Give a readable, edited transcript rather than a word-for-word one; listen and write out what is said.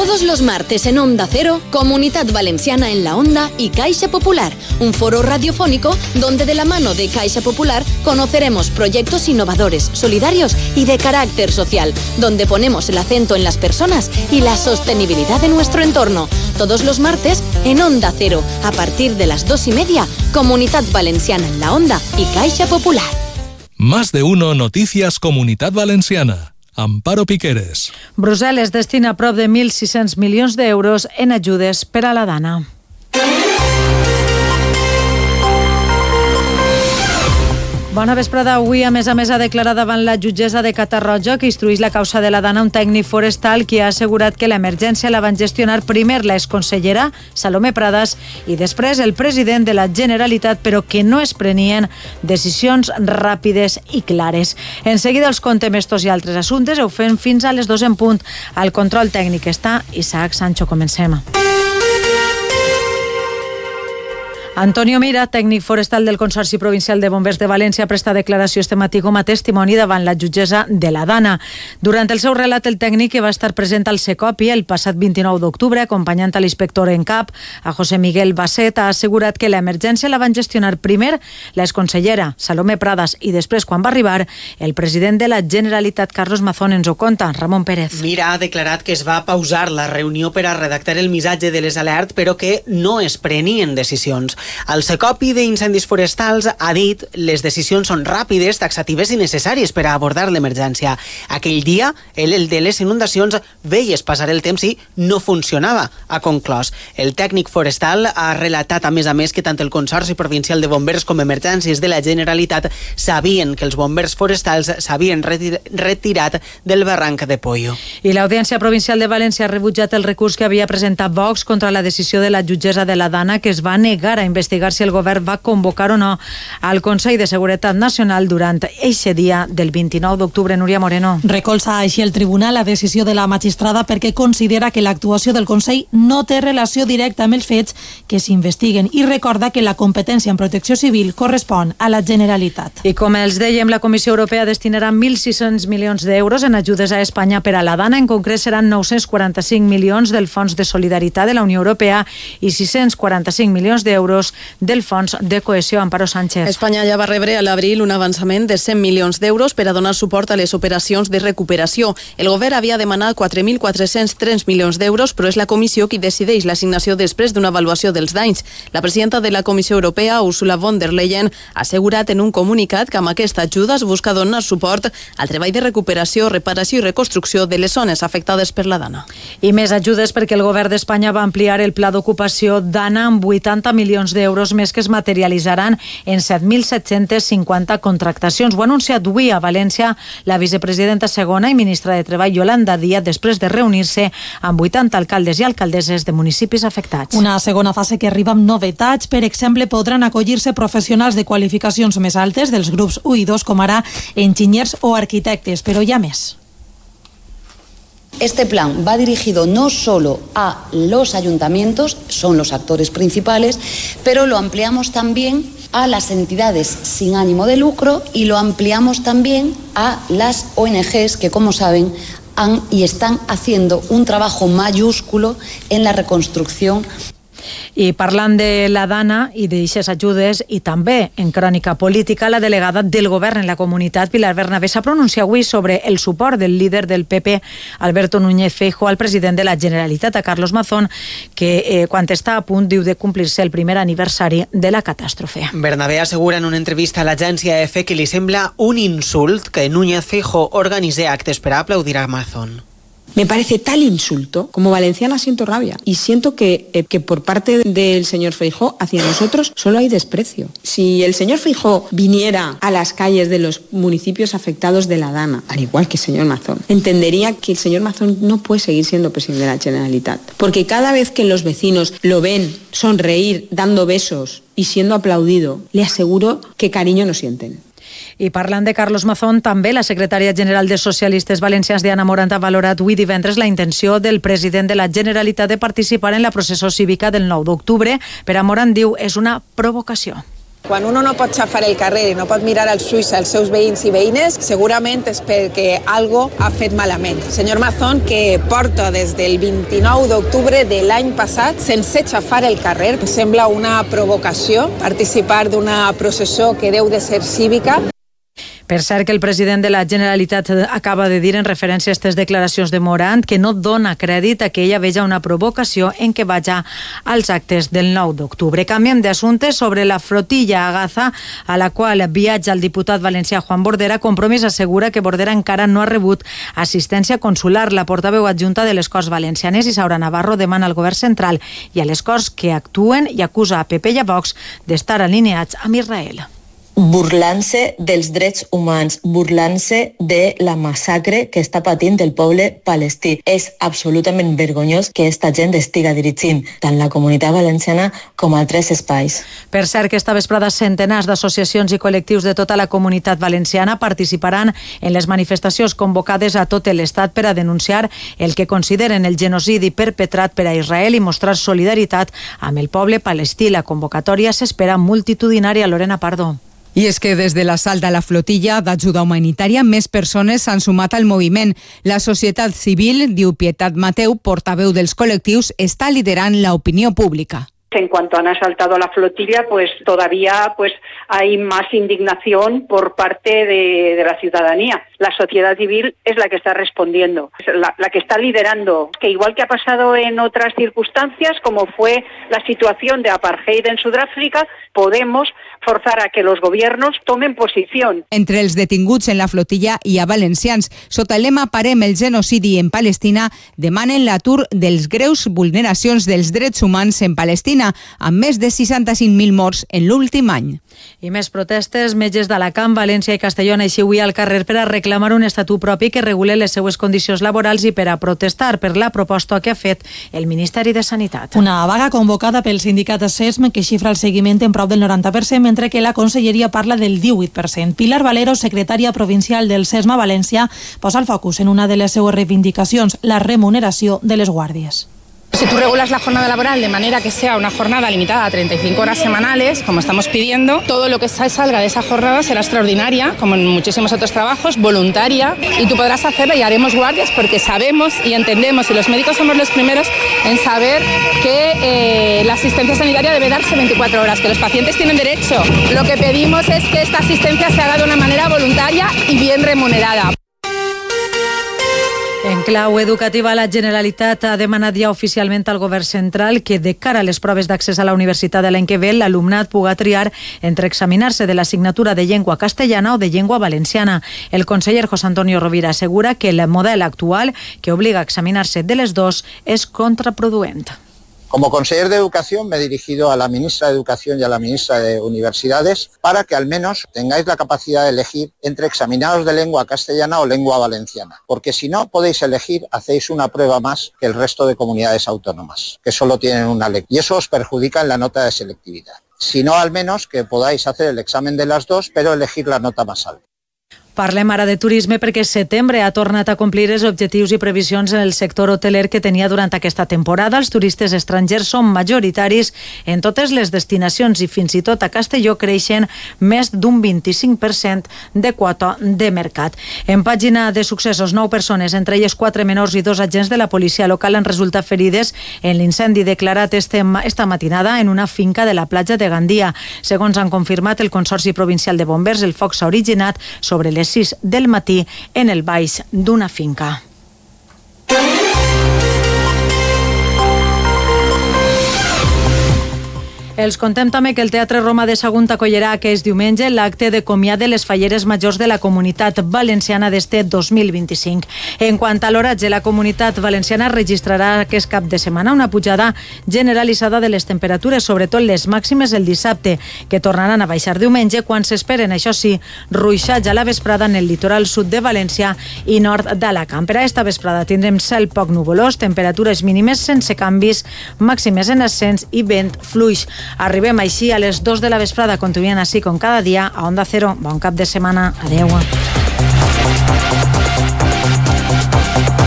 Todos los martes en Onda Cero, Comunidad Valenciana en la Onda y Caixa Popular, un foro radiofónico donde de la mano de Caixa Popular conoceremos proyectos innovadores, solidarios y de carácter social, donde ponemos el acento en las personas y la sostenibilidad de nuestro entorno. Todos los martes en Onda Cero, a partir de las 2:30, Comunidad Valenciana en la Onda y Caixa Popular. Más de uno Noticias Comunitat Valenciana. Amparo Piqueres. Brussel·les destina prop de 1.600 milions d'euros en ajudes per a la Dana. Bona vesprada. Avui, a més, ha declarat davant la jutgessa de Catarroja que instruïx la causa de la Dana un tècnic forestal que ha assegurat que l'emergència la van gestionar primer la exconsellera Salomé Pradas i després el president de la Generalitat, però que no es prenien decisions ràpides i clares. En seguida els contem estos i altres assumptes. Ho fem fins a les 2 en punt. Al control tècnic està Isaac Sancho. Comencem. Antonio Mira, tècnic forestal del Consorci Provincial de Bombers de València, presta declaració este matí com a testimoni davant la jutgessa de la Dana. Durant el seu relat, el tècnic, que va estar present al Secopi el passat 29 d'octubre, acompanyant a l'inspector en cap, a José Miguel Basset, ha assegurat que l'emergència la van gestionar primer l'exconsellera Salomé Pradas i després, quan va arribar, el president de la Generalitat, Carlos Mazón. Ens ho conta Ramon Pérez. Mira ha declarat que es va pausar la reunió per a redactar el missatge de les alertes, però que no es prenien decisions. El Secopi d'Incendis Forestals ha dit les decisions són ràpides, taxatives i necessàries per a abordar l'emergència. Aquell dia, el de les inundacions veies passar el temps i no funcionava, ha conclòs. El tècnic forestal ha relatat, a més, que tant el Consorci Provincial de Bombers com Emergències de la Generalitat sabien que els bombers forestals s'havien retirat del barranc de Pollo. I l'Audiència Provincial de València ha rebutjat el recurs que havia presentat Vox contra la decisió de la jutgessa de la Dana, que es va negar a investigar si el govern va convocar o no al Consell de Seguretat Nacional durant eixe dia del 29 d'octubre. Núria Moreno. Recolza així el tribunal la decisió de la magistrada perquè considera que l'actuació del Consell no té relació directa amb els fets que s'investiguen i recorda que la competència en protecció civil correspon a la Generalitat. I com els dèiem, la Comissió Europea destinarà 1.600 milions d'euros en ajudes a Espanya per a la Dana. En concret seran 945 milions del Fons de Solidaritat de la Unió Europea i 645 milions d'euros del Fons de Cohesió. Amparo Sánchez. Espanya ja va rebre a l'abril un avançament de 100 milions d'euros per a donar suport a les operacions de recuperació. El govern havia demanat 4.403 milions d'euros, però és la Comissió qui decideix l'assignació després d'una avaluació dels danys. La presidenta de la Comissió Europea, Ursula von der Leyen, ha assegurat en un comunicat que amb aquesta ajuda es busca donar suport al treball de recuperació, reparació i reconstrucció de les zones afectades per la Dana. I més ajudes perquè el govern d'Espanya va ampliar el pla d'ocupació Dana amb 80 milions d'euros més que es materialitzaran en 7.750 contractacions. Ho ha anunciat avui a València la vicepresidenta segona i ministra de Treball, Yolanda Díaz, després de reunir-se amb 80 alcaldes i alcaldesses de municipis afectats. Una segona fase que arriba amb novetats. Per exemple, podran acollir-se professionals de qualificacions més altes dels grups 1 i 2, com ara enginyers o arquitectes, però hi ha més. Este plan va dirigido no solo a los ayuntamientos, son los actores principales, pero lo ampliamos también a las entidades sin ánimo de lucro y lo ampliamos también a las ONGs que, como saben, han y están haciendo un trabajo mayúsculo en la reconstrucción. I parlant de la Dana i d'aixes ajudes, i també en crònica política, la delegada del govern en la comunitat, Pilar Bernabé, s'ha pronunciat avui sobre el suport del líder del PP, Alberto Núñez Feijóo, al president de la Generalitat, a Carlos Mazón, que quan està a punt diu de complir-se el primer aniversari de la catàstrofe. Bernabé assegura en una entrevista a l'agència EFE que li sembla un insult que Núñez Feijóo organitzi actes per a aplaudir a Mazón. Me parece tal insulto. Como valenciana siento rabia y siento que por parte del señor Feijóo hacia nosotros solo hay desprecio. Si el señor Feijóo viniera a las calles de los municipios afectados de la Dana, al igual que el señor Mazón, entendería que el señor Mazón no puede seguir siendo presidente de la Generalitat. Porque cada vez que los vecinos lo ven sonreír, dando besos y siendo aplaudido, le aseguro que cariño no sienten. I parlant de Carlos Mazón, també la secretària general de Socialistes Valencians, Diana Morant, ha valorat avui divendres la intenció del president de la Generalitat de participar en la processó cívica del 9 d'octubre. Per a Morant, diu, és una provocació. Quan uno no pot xafar el carrer i no pot mirar als ulls als seus veïns i veïnes, segurament és perquè algo ha fet malament. Senyor Mazón, que porta des del 29 d'octubre de l'any passat sense xafar el carrer, sembla una provocació participar d'una processó que deu de ser cívica. Per cert, que el president de la Generalitat acaba de dir en referència a aquestes declaracions de Morant que no dona crèdit a que ella veja una provocació en què vaja als actes del 9 d'octubre. Canviem d'assumpte. Sobre la flotilla a Gaza, a la qual viatja el diputat valencià Juan Bordera, Compromís assegura que Bordera encara no ha rebut assistència consular. La portaveu adjunta de les Corts Valencianes, Isaura Navarro, demana al govern central i a les Corts que actuen i acusa a PP i a Vox d'estar alineats amb Israel. Burlant-se dels drets humans, burlant-se de la massacre que està patint el poble palestí. És absolutament vergonyós que aquesta gent estiga dirigint tant la Comunitat Valenciana com altres espais. Per cert, que esta vesprada centenars d'associacions i col·lectius de tota la Comunitat Valenciana participaran en les manifestacions convocades a tot l'Estat per a denunciar el que consideren el genocidi perpetrat per a Israel i mostrar solidaritat amb el poble palestí. La convocatòria s'espera multitudinària. Lorena Pardo. I és que des de l'assalt a la flotilla d'ajuda humanitària, més persones s'han sumat al moviment. La societat civil, diu Pietat Mateu, portaveu dels col·lectius, està liderant l'opinió pública. En cuanto han asaltado a la flotilla, pues todavía hay más indignación por parte de la ciudadanía. La sociedad civil es la que está respondiendo, es la que está liderando. Que igual que ha pasado en otras circunstancias, como fue la situación de apartheid en Sudáfrica, podemos forzar a que los gobiernos tomen posición. Entre els detinguts en la flotilla hi ha valencians. Sota el lema Parem el genocidi en Palestina, demanen l'atur dels greus vulneracions dels drets humans en Palestina, amb més de 65.000 morts en l'últim any. I més protestes. Metges d'Alacant, València i Castelló han eixit avui al carrer per a reclamar un estatut propi que regule les seues condicions laborals i per a protestar per la proposta que ha fet el Ministeri de Sanitat. Una vaga convocada pel sindicat SESM que xifra el seguiment en prop del 90%, mentre que la Conselleria parla del 18%. Pilar Valero, secretària provincial del SESM a València, posa el focus en una de les seues reivindicacions, la remuneració de les guàrdies. Si tú regulas la jornada laboral de manera que sea una jornada limitada a 35 horas semanales, como estamos pidiendo, todo lo que salga de esa jornada será extraordinaria, como en muchísimos otros trabajos, voluntaria, y tú podrás hacerla y haremos guardias porque sabemos y entendemos, y los médicos somos los primeros en saber que la asistencia sanitaria debe darse 24 horas, que los pacientes tienen derecho. Lo que pedimos es que esta asistencia se haga de una manera voluntaria y bien remunerada. En clau educativa, la Generalitat ha demanat ja oficialment al govern central que de cara a les proves d'accés a la universitat de l'any que ve, l'alumnat puga triar entre examinar-se de l'assignatura de llengua castellana o de llengua valenciana. El conseller José Antonio Rovira assegura que el model actual, que obliga a examinar-se de les dos, és contraproduent. Como conseller de Educación me he dirigido a la ministra de Educación y a la ministra de Universidades para que al menos tengáis la capacidad de elegir entre examinados de lengua castellana o lengua valenciana. Porque si no podéis elegir, hacéis una prueba más que el resto de comunidades autónomas, que solo tienen una lengua. Y eso os perjudica en la nota de selectividad. Si no, al menos que podáis hacer el examen de las dos, pero elegir la nota más alta. Parlem ara de turisme perquè setembre ha tornat a complir els objectius i previsions en el sector hoteler que tenia durant aquesta temporada. Els turistes estrangers són majoritaris en totes les destinacions i fins i tot a Castelló creixen més d'un 25% de quota de mercat. En pàgina de successos, 9 persones, entre elles 4 menors i 2 agents de la policia local, han resultat ferides en l'incendi declarat esta matinada en una finca de la platja de Gandia. Segons han confirmat el Consorci Provincial de Bombers, el foc s'ha originat sobre les 6 del matí en el baix d'una finca. Els contem també que el Teatre Roma de Sagunt acollirà aquest diumenge l'acte de comiat de les falleres majors de la Comunitat Valenciana d'este 2025. En quant a l'oratge, la Comunitat Valenciana registrarà aquest cap de setmana una pujada generalitzada de les temperatures, sobretot les màximes el dissabte, que tornaran a baixar diumenge, quan s'esperen, això sí, ruixats a la vesprada en el litoral sud de València i nord d'Alacant. Per a esta vesprada tindrem cel poc nuvolós, temperatures mínimes sense canvis, màximes en ascens i vent fluix. Arribem així a les 2 de la vesprada. Continuem així com cada dia a Onda Cero. Bon cap de setmana. Adeu.